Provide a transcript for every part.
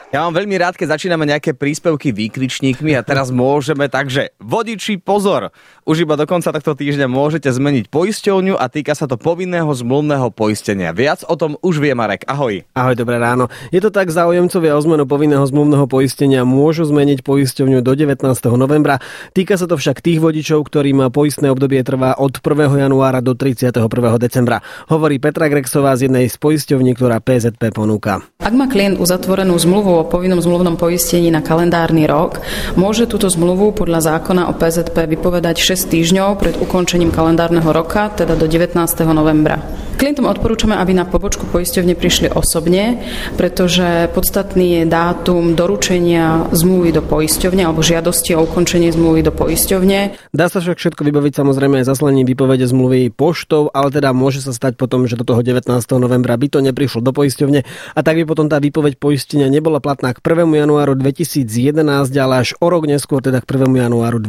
Ja mám veľmi rád, keď začíname nejaké príspevky výkričníkmi a teraz môžeme, takže vodiči, pozor! Už iba do konca tohto týždňa môžete zmeniť poisťovňu a týka sa to povinného zmluvného poistenia. Viac o tom už vie Marek. Ahoj. Ahoj, dobré ráno. Je to tak, záujemcovia o zmenu povinného zmluvného poistenia môžu zmeniť poisťovňu do 19. novembra. Týka sa to však tých vodičov, ktorým poistné obdobie trvá od 1. januára do 31. decembra. Hovorí Petra Grexová z jednej z poisťovní, ktorá PZP ponúka. Ak má klient uzatvorenú zmluvu o povinnom zmluvnom poistení na kalendárny rok, môže túto zmluvu podľa zákona o PZP vypovedať 6 týždňov pred ukončením kalendárneho roka, teda do 19. novembra. Klientom odporúčame, aby na pobočku poisťovne prišli osobne, pretože podstatný je dátum doručenia zmluvy do poisťovne alebo žiadosti o ukončenie zmluvy do poisťovne. Dá sa však všetko vybaviť samozrejme aj zaslaním výpovede zmluvy poštou, ale teda môže sa stať potom, že do toho 19. novembra by to neprišlo do poisťovne a tak by potom tá výpoveď poistenia nebola platná k 1. januáru 2011, ale až o rok neskôr, teda k 1. januáru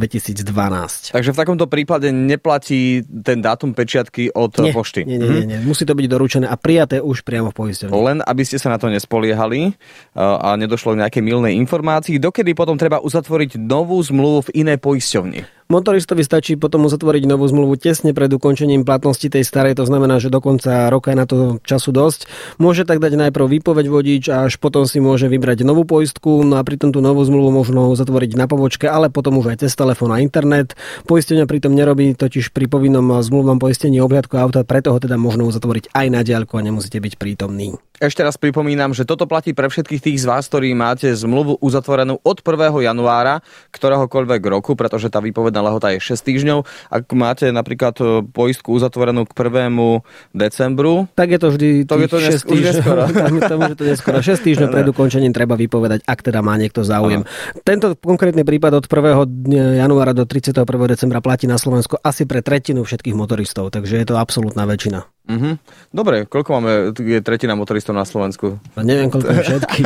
2012. Takže v takomto prípade neplatí ten dátum pečiatky od pošty. Nie. Musí to byť doručené a prijaté už priamo v poisťovni. Len aby ste sa na to nespoliehali a nedošlo k nejakej mylnej informácii, dokedy potom treba uzatvoriť novú zmluvu v inej poisťovni. Motoristovi stačí potom uzatvoriť novú zmluvu tesne pred ukončením platnosti tej starej, to znamená, že do konca roka je na to času dosť. Môže tak dať najprv výpoveď vodič a až potom si môže vybrať novú poistku, no a pritom tú novú zmluvu možno uzatvoriť na pobočke, ale potom už aj cez telefón a internet. Poistenia pritom nerobí totiž pri povinnom zmluvnom poistení obhliadku auta, preto ho teda možno uzatvoriť aj na diaľku a nemusíte byť prítomný. Ešte raz pripomínam, že toto platí pre všetkých tých z vás, ktorí máte zmluvu uzatvorenú od 1. januára ktoréhokoľvek roku, pretože tá výpovedná lehota je 6 týždňov. Ak máte napríklad poistku uzatvorenú k 1. decembru, tak je to vždy to 6 týždňov. To neskoro. 6 týždňov pred ukončením treba vypovedať, ak teda má niekto záujem. Tento konkrétny prípad od 1. januára do 31. decembra platí na Slovensku asi pre tretinu všetkých motoristov, takže je to absolútna väčšina. Dobre, koľko je tretina motoristov na Slovensku? Neviem, koľko je všetkých.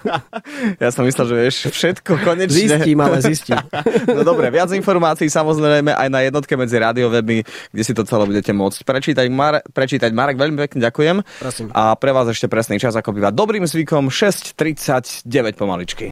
Ja som myslel, že vieš všetko konečne. Zistím. No dobre, viac informácií samozrejme aj na jednotke medzi rádiowebmi, kde si to celé budete môcť prečítať. Marek, veľmi pekne ďakujem. Prosím. A pre vás ešte presný čas, ako býva dobrým zvykom, 6:39 pomaličky.